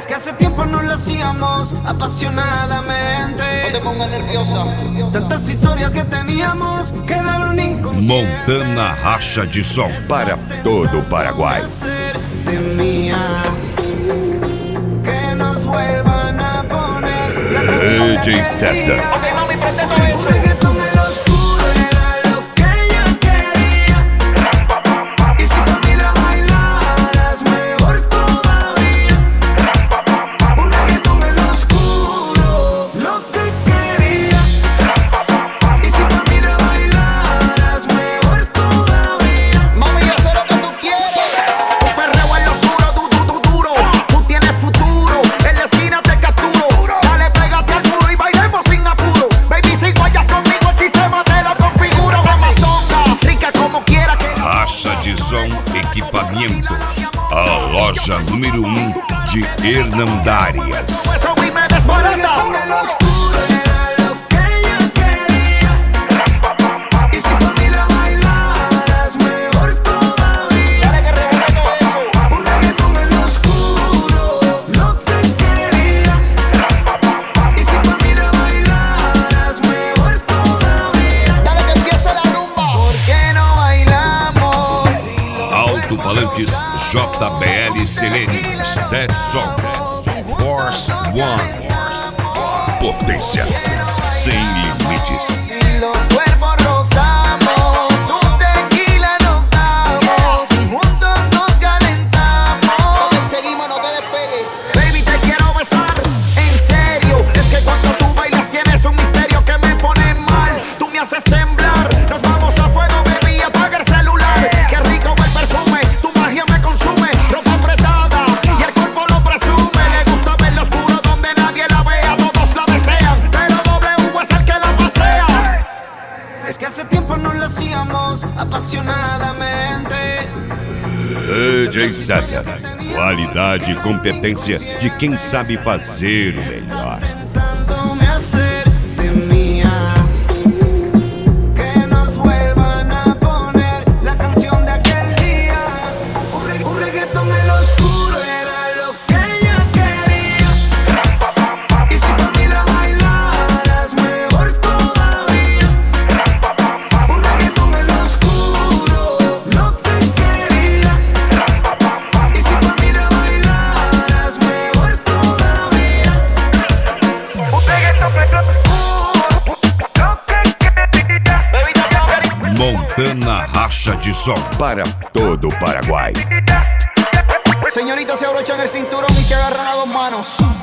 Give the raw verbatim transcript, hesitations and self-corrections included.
Es que hace tiempo no lo hacíamos apasionadamente. No te pongas nerviosa. Tantas historias que teníamos quedaron inconscientes. Montana Racha de Som para todo o Paraguai. Que nos vuelvan a poner la D J César. Ok, mami, prende todo esto. Un reggaetón en lo oscuro era lo que ella quería. Y si por mí la bailaras, mejor todavía. Un reggaetón en lo oscuro, lo que quería. Y si por mí la bailaras, mejor todavía. Mami, yo sé lo que tú quieres. Un perreo en lo oscuro, du, du, du, duro. Tú tienes futuro, en la esquina te capturo. Dale, pégate al muro y bailemos sin apuro. Baby, si guayas conmigo, el sistema te lo configuro. Amazonga, rica como quiera que... Racha de Som Equipamentos, a loja número um de Hernandárias. Eso y me desbaratas. En lo oscuro era lo que ella quería. Y si por mí la bailaras, mejor todavía. Dale, que rebota todo eso. Un reggaetón en lo oscuro, lo que quería. Y si por mí la bailaras, mejor todavía. Dale, que empiece la rumba. ¿Por qué no bailamos? Alto-falantes J B L Selene Stetson Force One. Potência sem limites. Si los cuerpos rozamos, un tequila nos damos y juntos nos calentamos. Donde seguimos, no te despegues. Baby, te quiero besar, en serio. Es que cuando tú bailas tienes un misterio que me pone mal. Tú me haces temblar. Nos vamos a fuego, baby, apaga el celular. Qué rico el perfume, tu magia me consume. Ropa apretada y el cuerpo lo presume. Le gusta ver lo oscuro donde nadie la vea. Todos la desean, pero W es el que la pasea. Es que hace tiempo no lo hacíamos apasionadamente. D J César, qualidade e competência de quem sabe fazer o melhor. Intentándome hacer de mía. Que nos vuelvan a poner la canción de aquel día. Un reg- un reggaetón en lo oscuro era lo que ella quería. Y si por mí la bailaras, mejor todavía. Un reggaetón en lo oscuro, lo que quería. Y si por mí la bailaras, mejor todavía. Un reggaetón en lo oscuro, lo que quería. Baby, te quiero ver. Montana Racha de Som para todo o Paraguai. Señorita, se abrochan el cinturón y se agarran a dos manos.